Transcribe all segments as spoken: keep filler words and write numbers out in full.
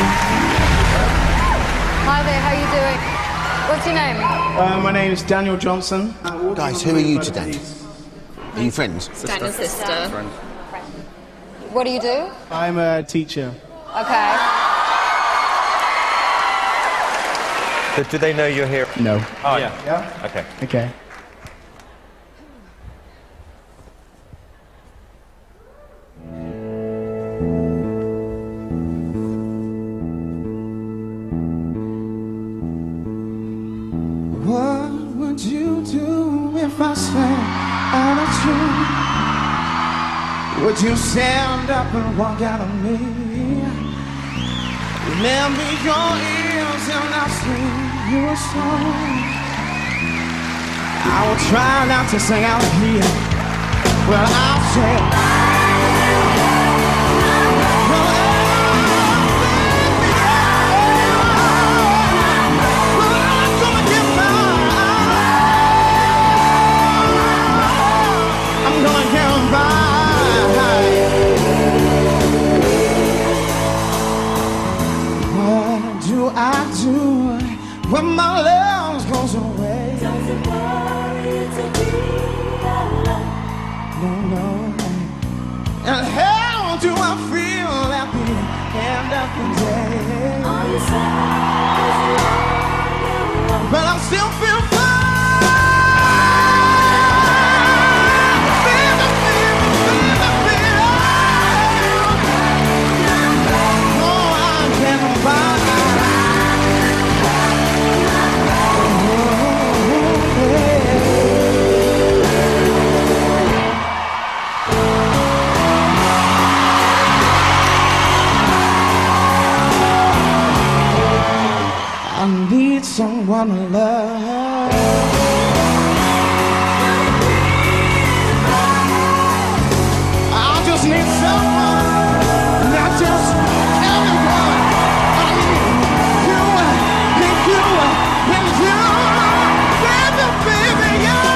Hi there, how are you doing? What's your name? Uh, my name is Daniel Johnson. Guys, who are you today? Are you friends? Daniel's sister. Friend. What do you do? I'm a teacher. Okay. So do they know you're here? No. Oh, yeah. Yeah? Okay. Okay. What would you do if I sang out of tune? Would you stand up and walk out of me? Lend me your ears and I'll sing you a song. I will try not to sing out here, but I'll sing. I do when my love goes away. Doesn't worry to be alone. No, no. And how do I feel at the end of the day? On your side, but I still feel fine. Baby, baby, baby, baby. No, I can't buy. I need someone to love. I just need someone, not just everyone. I need you, need you, need you, baby, baby, yeah.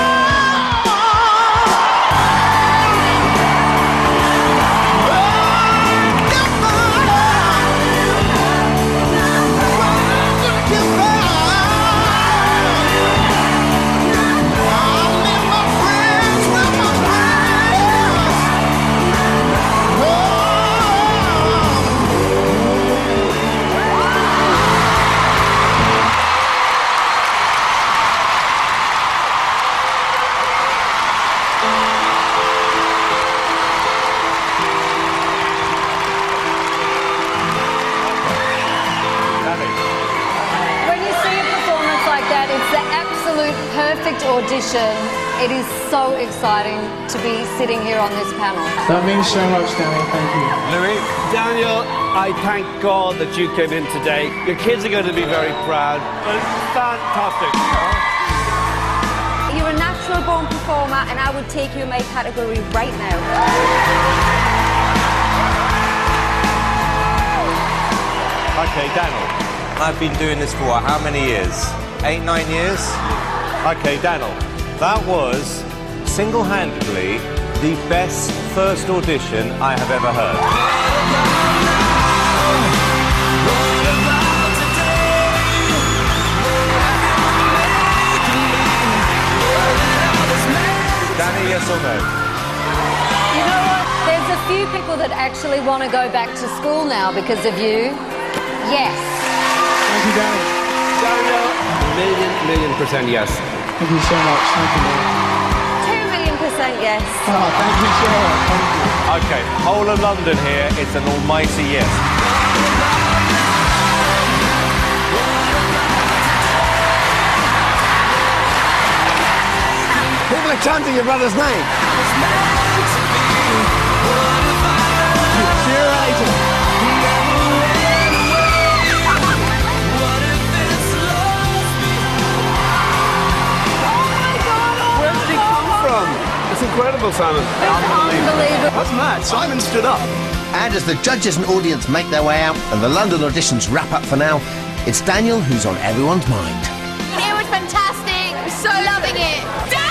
Perfect audition. It is so exciting to be sitting here on this panel. That means so much, Danny. Thank you. Louis, Daniel, I thank God that you came in today. Your kids are going to be very proud. It's fantastic. You're a natural born performer, and I would take you in my category right now. Okay, Daniel. I've been doing this for what, how many years? Eight, nine years? Okay, Daniel, that was single-handedly the best first audition I have ever heard. Danny, yes or no? You know what? There's a few people that actually want to go back to school now because of you. Yes. Thank you, Danny. Daniel, million, million percent yes. Thank you so much. Thank you, Danny. Two million percent yes. Oh, thank you so much. Thank you. Okay, whole of London here, it's an almighty yes. People are chanting your brother's name. It's incredible, Simon. Unbelievable. That's mad. Simon stood up. And as the judges and audience make their way out and the London auditions wrap up for now, it's Daniel who's on everyone's mind. It was fantastic. So loving it.